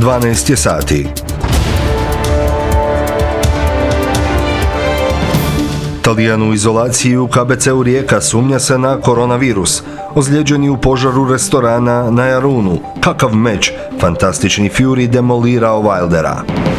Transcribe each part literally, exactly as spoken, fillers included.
dvanaest je sati. Talijan u izolaciji u K B C-u Rijeka, sumnja se na koronavirus. Ozlijeđeni u požaru restorana na Jarunu. Kakav meč, fantastični Fury demolirao Wildera.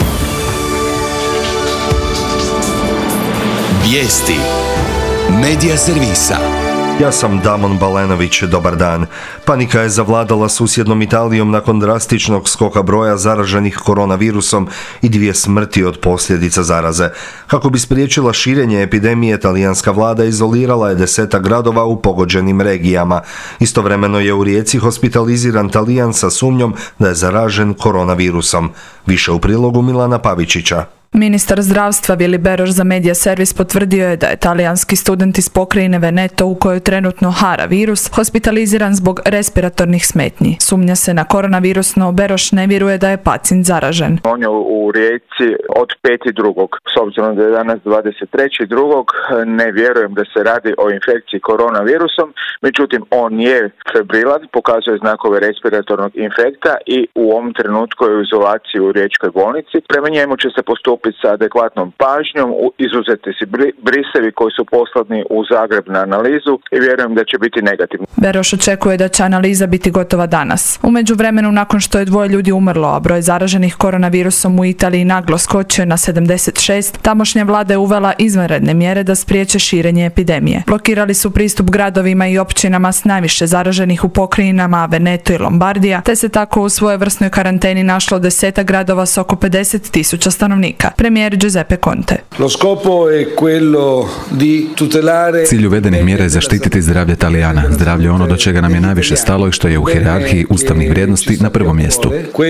Vijesti Medija servisa. Ja sam Damon Balenović, dobar dan. Panika je zavladala susjednom Italijom nakon drastičnog skoka broja zaraženih koronavirusom i dvije smrti od posljedica zaraze. Kako bi spriječila širenje epidemije, talijanska vlada izolirala je desetak gradova u pogođenim regijama. Istovremeno je u Rijeci hospitaliziran Talijan sa sumnjom da je zaražen koronavirusom. Više u prilogu Milana Pavičića. Ministar zdravstva Vili Beroš za Medija servis potvrdio je da je talijanski student iz pokrajine Veneto, u kojoj trenutno hara virus, hospitaliziran zbog respiratornih smetnji. Sumnja se na koronavirus, no Beroš ne vjeruje da je pacijent zaražen. On je u Rijeci od peti drugog S obzirom da je danas dvadeset treći drugog ne vjerujem da se radi o infekciji koronavirusom, međutim on je febrilan, pokazuje znakove respiratornog infekta i u ovom trenutku je u izolaciji u Riječkoj bolnici. Prema njemu će se postupiti sa adekvatnom pažnjom, izuzeti si brisevi koji su poslani u Zagreb na analizu i vjerujem da će biti negativni. Beroš očekuje da će analiza biti gotova danas. U međuvremenu, nakon što je dvoje ljudi umrlo, a broj zaraženih koronavirusom u Italiji naglo skočio na sedamdeset šest, tamošnja vlada je uvela izvanredne mjere da spriječe širenje epidemije. Blokirali su pristup gradovima i općinama s najviše zaraženih u pokrajinama Veneto i Lombardija, te se tako u svojevrsnoj karanteni našlo desetak gradova s oko pedeset tisuća stanovnika. Premijer Giuseppe Conte. Cilj uvedenih mjera je zaštititi zdravlje Talijana. Zdravlje je ono do čega nam je najviše stalo i što je u hijerarhiji ustavnih vrijednosti na prvom mjestu.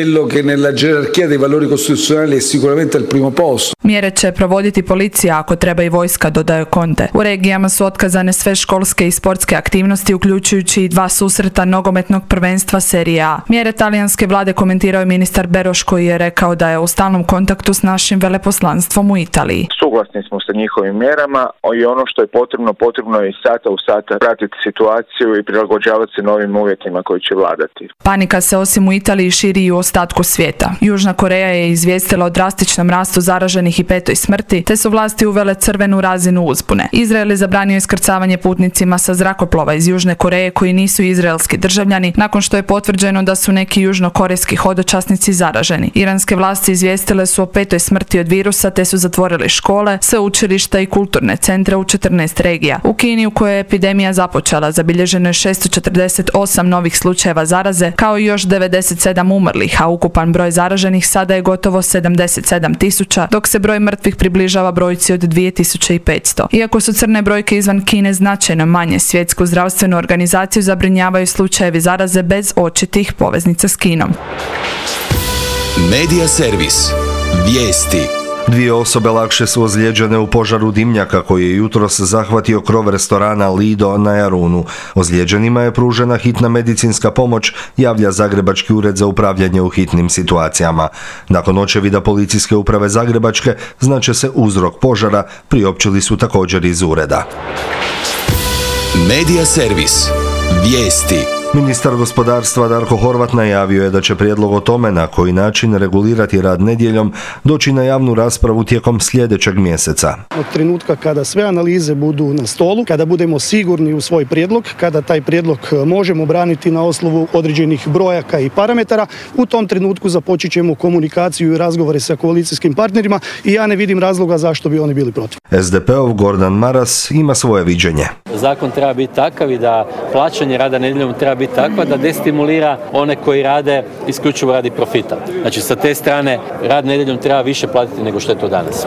Mjere će provoditi policija, ako treba i vojska, dodaje Conte. U regijama su otkazane sve školske i sportske aktivnosti, uključujući i dva susreta nogometnog prvenstva Serije A. Mjere talijanske vlade komentirao je ministar Beroš, koji je rekao da je u stalnom kontaktu s našim veleposlanstvom u Italiji. Suglasni smo sa njihovim mjerama i ono što je potrebno, potrebno je i sata u sata pratiti situaciju i prilagođavati se novim uvjetima koji će vladati. Panika se osim u Italiji širi i u ostatku svijeta. Južna Koreja je izvijestila o drastičnom rastu zaraženih i petoj smrti, te su vlasti uvele crvenu razinu uzbune. Izrael je zabranio iskrcavanje putnicima sa zrakoplova iz Južne Koreje koji nisu izraelski državljani, nakon što je potvrđeno da su neki južnokorejski hodočasnici zaraženi. Iranske vlasti izvijestile su o petoj smrti od virusa, te su zatvorili škole, sveučilišta i kulturne centre u četrnaest regija. U Kini, u kojoj je epidemija započela, zabilježeno je šesto četrdeset osam novih slučajeva zaraze, kao i još devedeset sedam umrlih, a ukupan broj zaraženih sada je gotovo sedamdeset sedam tisuća, dok se broj mrtvih približava brojci od dvije tisuće petsto. Iako su crne brojke izvan Kine značajno manje, Svjetsku zdravstvenu organizaciju zabrinjavaju slučajevi zaraze bez očitih poveznica s Kinom. Medija servis. Vijesti. Dvije osobe lakše su ozlijeđene u požaru dimnjaka koji je jutros zahvatio krov restorana Lido na Jarunu. Ozlijeđenima je pružena hitna medicinska pomoć, javlja Zagrebački ured za upravljanje u hitnim situacijama. Nakon očevida policijske uprave Zagrebačke znače se uzrok požara, priopćili su također iz ureda. Medija servis. Vijesti. Ministar gospodarstva Darko Horvat najavio je da će prijedlog o tome na koji način regulirati rad nedjeljom doći na javnu raspravu tijekom sljedećeg mjeseca. Od trenutka kada sve analize budu na stolu, kada budemo sigurni u svoj prijedlog, kada taj prijedlog možemo braniti na osnovu određenih brojaka i parametara, u tom trenutku započet ćemo komunikaciju i razgovore sa koalicijskim partnerima i ja ne vidim razloga zašto bi oni bili protiv. S D P-ov Gordan Maras ima svoje viđenje. Zakon treba biti takav i da plaćanje rada nedjeljom treba biti takva da destimulira one koji rade isključivo radi profita. Znači sa te strane rad nedjeljom treba više platiti nego što je to danas.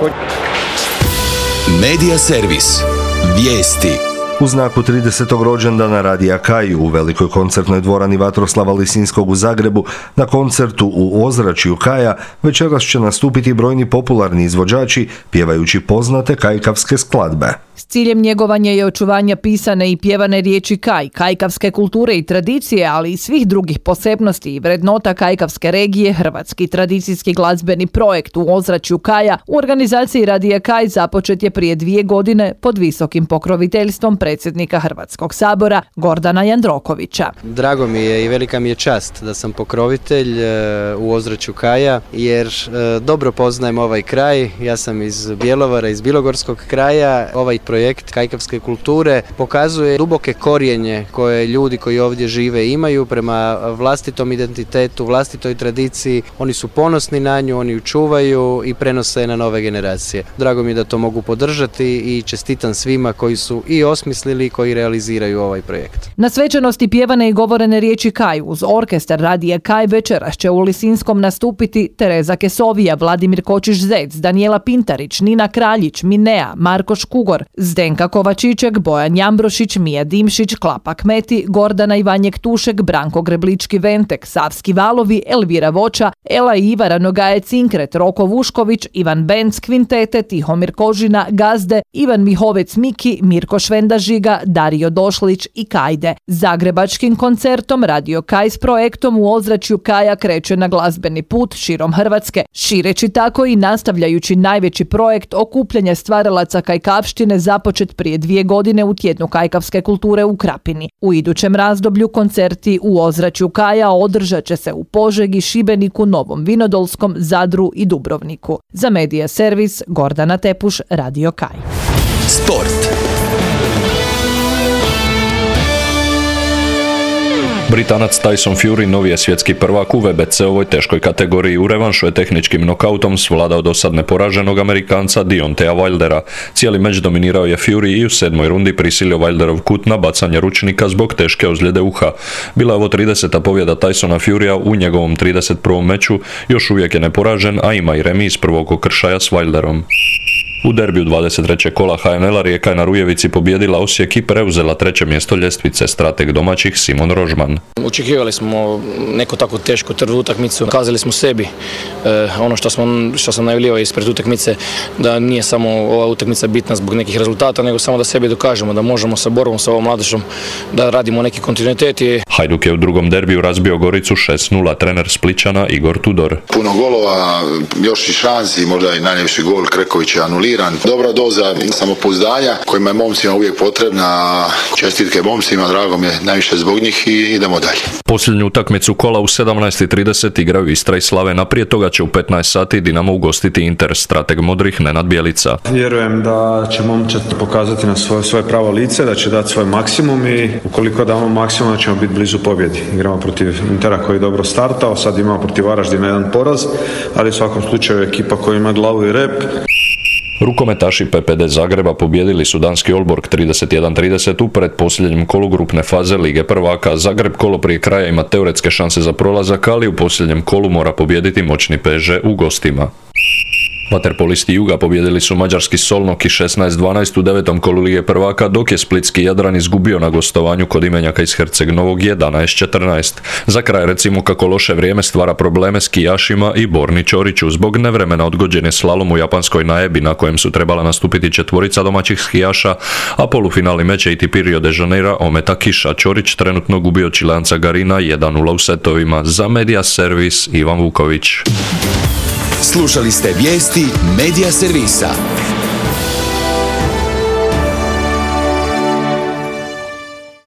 Medija servis. Vijesti. U znaku tridesetog rođendana Radija Kaj u velikoj koncertnoj dvorani Vatroslava Lisinskog u Zagrebu, na koncertu u ozračju Kaja večeras će nastupiti brojni popularni izvođači pjevajući poznate kajkavske skladbe. S ciljem njegovanja i očuvanja pisane i pjevane riječi Kaj, kajkavske kulture i tradicije, ali i svih drugih posebnosti i vrednota kajkavske regije, hrvatski tradicijski glazbeni projekt u ozračju Kaja u organizaciji Radija Kaj započet je prije dvije godine pod visokim pokroviteljstvom predsjednika predsjednika Hrvatskog sabora Gordana Jandrokovića. Drago mi je i velika mi je čast da sam pokrovitelj u ozračju Kaja, jer dobro poznajem ovaj kraj. Ja sam iz Bjelovara, iz Bilogorskog kraja. Ovaj projekt kajkavske kulture pokazuje duboke korijenje koje ljudi koji ovdje žive imaju prema vlastitom identitetu, vlastitoj tradiciji. Oni su ponosni na nju, oni ju čuvaju i prenose na nove generacije. Drago mi je da to mogu podržati i čestitam svima koji su i osmislili i koji realiziraju ovaj projekt. Na svečanosti pjevane i govorene riječi Kaj uz orkestar radija Kaj večeras će u Lisinskom nastupiti Tereza Kesovija, Vladimir Kočić-Zec, Danijela Pintarić, Nina Kraljić, Minea, Marko Škugor, Zdenka Kovačiček, Bojan Jambrošić, Mija Dimšić, Klapa Kmeti, Gordana Ivanjek Tušek, Branko Greblički-Ventek, Savski Valovi, Elvira Voča, Ela i Ivara Nogaje Cinkret, Roko Vušković, Ivan Benc Kvintete, Tihomir Kožina, Gazde, Ivan Mihovec Miki, Mirko Švenda Žiga, Dario Došlić i Kajde. Zagrebačkim koncertom Radio Kaj s projektom u ozračju Kaja kreće na glazbeni put širom Hrvatske, šireći tako i nastavljajući najveći projekt okupljanja stvaralaca kajkavštine započet prije dvije godine u tjednu kajkavske kulture u Krapini. U idućem razdoblju koncerti u ozračju Kaja održat će se u Požegi, Šibeniku, Novom Vinodolskom, Zadru i Dubrovniku. Za Medija servis Gordana Tepuš, Radio Kaj. Sport. Britanac Tyson Fury novi je svjetski prvak u V B C-ovoj teškoj kategoriji. U revanšu je tehničkim nokautom svladao dosad neporaženog Amerikanca Deontaya Wildera. Cijeli meč dominirao je Fury i u sedmoj rundi prisilio Wilderov kut na bacanje ručnika zbog teške ozljede uha. Bila je ovo trideseta pobjeda Tysona Furya u njegovom trideset prvom meču, još uvijek je neporažen, a ima i remis prvog okršaja s Wilderom. U derbiju dvadeset trećeg kola H N L-a Rijeka je na Rujevici pobijedila Osijek i preuzela treće mjesto ljestvice, strateg domaćih Simon Rožman. Očekivali smo neku tako tešku trdu utakmicu, kazali smo sebi e, ono što, smo, što sam najavljivao ispred utakmice, da nije samo ova utakmica bitna zbog nekih rezultata, nego samo da sebi dokažemo da možemo sa borbom sa ovom mladežom da radimo neki kontinuitet. I... Hajduk je u drugom derbiju razbio Goricu šest nula, trener Splićana Igor Tudor. Puno golova, još i šansi, možda i najljepši gol Kreković je anuliran. Dobra doza samopouzdanja kojima je momcima uvijek potrebna. Čestitke momcima, drago mi je najviše zbog njih i idemo dalje. Posljednju utakmicu kola u sedamnaest i trideset igraju Istra i Slavena. Prije toga će u petnaest sati Dinamo ugostiti Inter, strateg modrih Nenad Bjelica. Vjerujem da će momčad pokazati na svoje, svoje pravo lice, da će dati svoj maksimum i ukoliko damo maksimum da ćemo biti blizu pobjedi. Igramo protiv Intera koji je dobro startao, sad imamo protiv Varaždina jedan poraz, ali u svakom slučaju ekipa koja ima glavu i rep. Rukometaši P P D Zagreba pobijedili su danski Olborg trideset jedan trideset u predposljednjem kolu grupne faze Lige prvaka. Zagreb kolo prije kraja ima teoretske šanse za prolazak, ali u posljednjem kolu mora pobijediti moćni P S G u gostima. Vaterpolisti Juga pobijedili su mađarski Solnok i šesnaest dvanaest u devetom kolu Lige prvaka, dok je splitski Jadran izgubio na gostovanju kod Imenjaka iz Herceg Novog jedanaest četrnaest. Za kraj recimo kako loše vrijeme stvara probleme skijašima i Borni Ćoriću. Zbog nevremena odgođen je slalom u japanskoj Naebi na kojem su trebala nastupiti četvorica domaćih skijaša, a polufinalni meč A T P Rio de Janeiro ometa kiša. Ćorić trenutno gubi od Čileanca Garina jedan nula u setovima. Za Medija servis Ivan Vuković. Slušali ste vijesti Medija servisa.